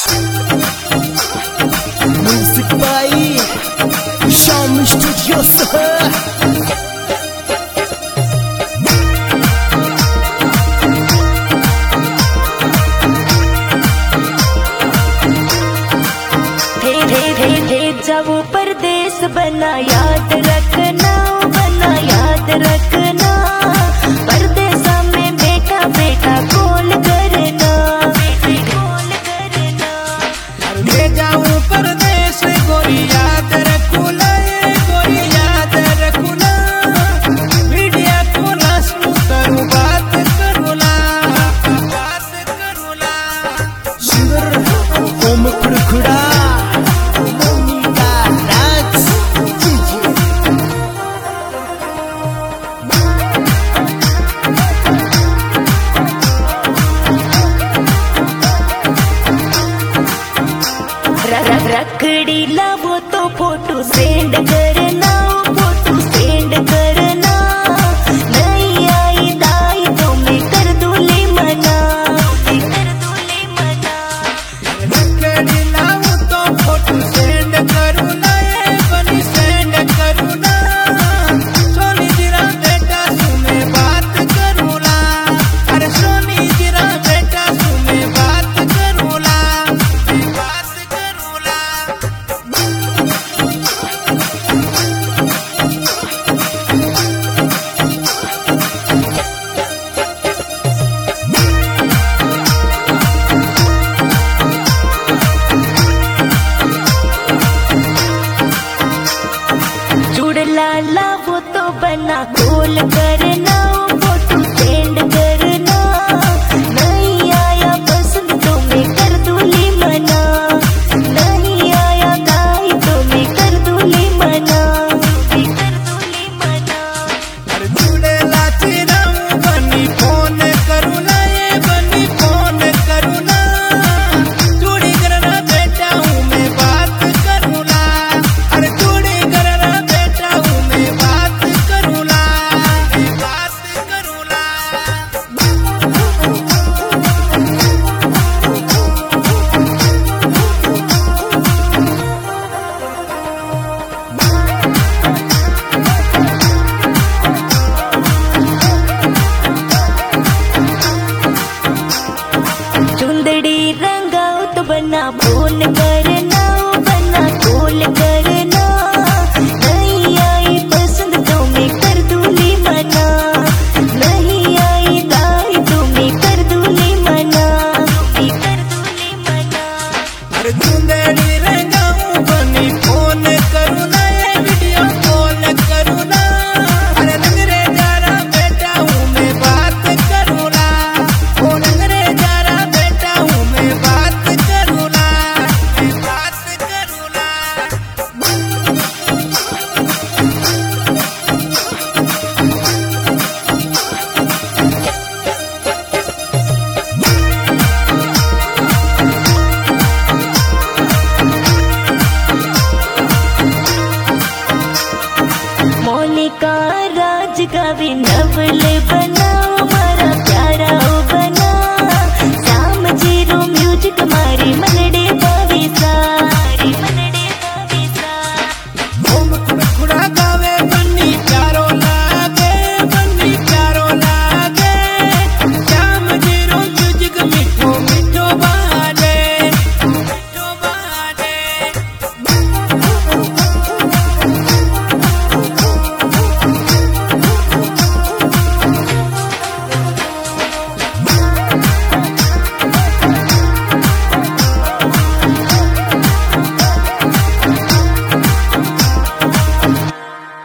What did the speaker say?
Music by Xiaomi Studios. जब परदेस बना याद रखना, बना याद रखना। परदेसा में बेटा बेटा कॉल करना, कॉल करना। ले जाऊं परदेस गोरी याद रखूला, गोरी याद रखूला। मीडिया को लासू करूं बात करूला, बात करूला। शिवर ओम खुड़खुड़ा रखड़ी लावो तो फोटो सेंड करना, फोटो सेंड करना। नहीं आई दाई तो मैं कर दूली मना, कर दूली मना। रखड़ी लाऊं तो फोटो सेंड करूला, बनी सेंड करूला। सोनी जीरा बेटा सुने बात करूला, अरे सोनी जीरा बेटा सुने बात करूला, बात करूला। जुड़ला लावो तो बना कॉल करना, फोटो सेंड करना। नहीं आया पसंद तो मैं कर दूली मना, नहीं आया दाई तो मैं कर दूली मना, मैं कर दूली मना। अरे जुड़े लाची राम बनी फोन करूला, बनी फोन करूला। चूड़ी करना बेटा हूँ मैं बात करूला, अरे चूड़ी करना बेटा हूँ मैं बात करूला, बात करूला। चुंदड़ी रंगाओ तो बना फोन कर